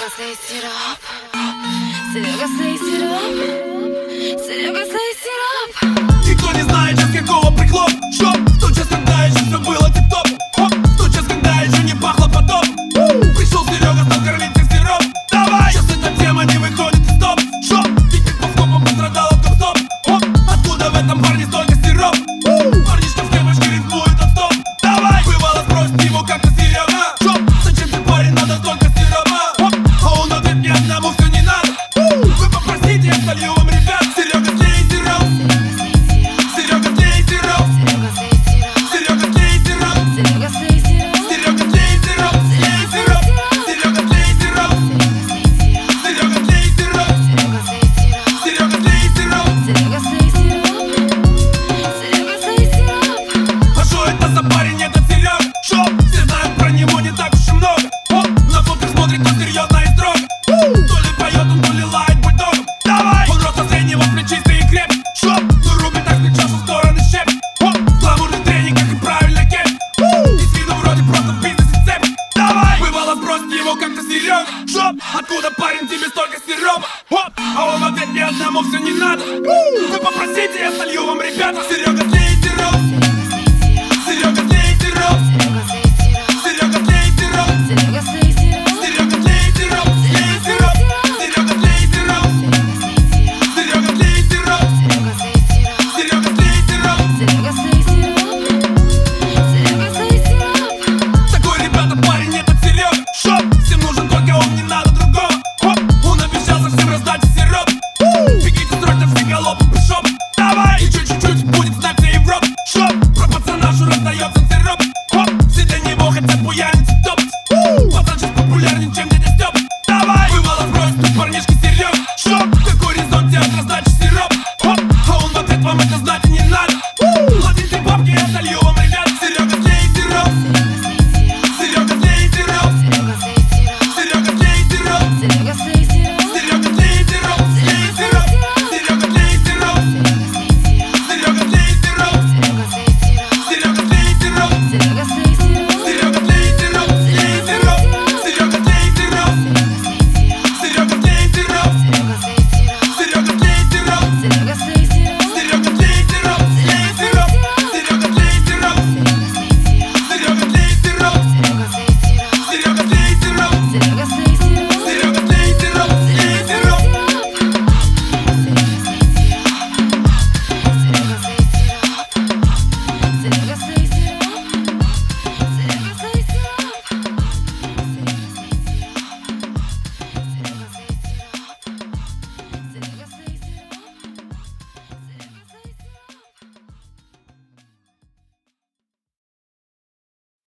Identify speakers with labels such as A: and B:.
A: Серега, слей сироп. Серега, слей сироп. Серега, слей сироп.
B: Никто не знает сейчас какого приклоп. Шоп, в тот час, когда еще все было тип-топ. Хоп, в тот час, когда еще не пахло потом. Пришел Серега, стал кормить как сироп. Давай, сейчас эта тема не выходит из топ. Шоп, ведь по скопам пострадал автостоп. Хоп, откуда в этом парне столько сироп? Парнишка в кемочке рифмует от стоп. Давай, бывало спросит его как-то Серега. Шоп, зачем ты, парень, надо столько сиропа? Хоп, а он ответ, мне одному все не надо. Вы попросите, я солью вам, ребят. Серега, слей сироп. Серега, слей сироп. Серега, слей сироп.
A: Серега, слей сироп.
B: Серега, слей сироп. Слей сироп. Серега, слей сироп. Серега, слей сироп. Серега, слей сироп.
A: Серега, слей сироп. Серега, слей сироп.
B: А шо это за парень, этот Серега? Шоп, все знают про него не так уж и много. Оп, на фотках смотрит он серьезно и строго. То ли поет он, то ли лает бульдогом. Давай! Он роста среднего, плечистый и креп. Шоп, ну рубит так плечо со стороны щеп. Оп, в гламурных тренингах и правильно кеп. И с виду вроде просто в бизнесе цеп. Давай! Бывало спросит его как-то Серега. Шоп, откуда, парень, тебе столько сиропа? Оп, а он в ответ, мне одному все не надо. Вы попросите, я солью вам, ребята. Серега,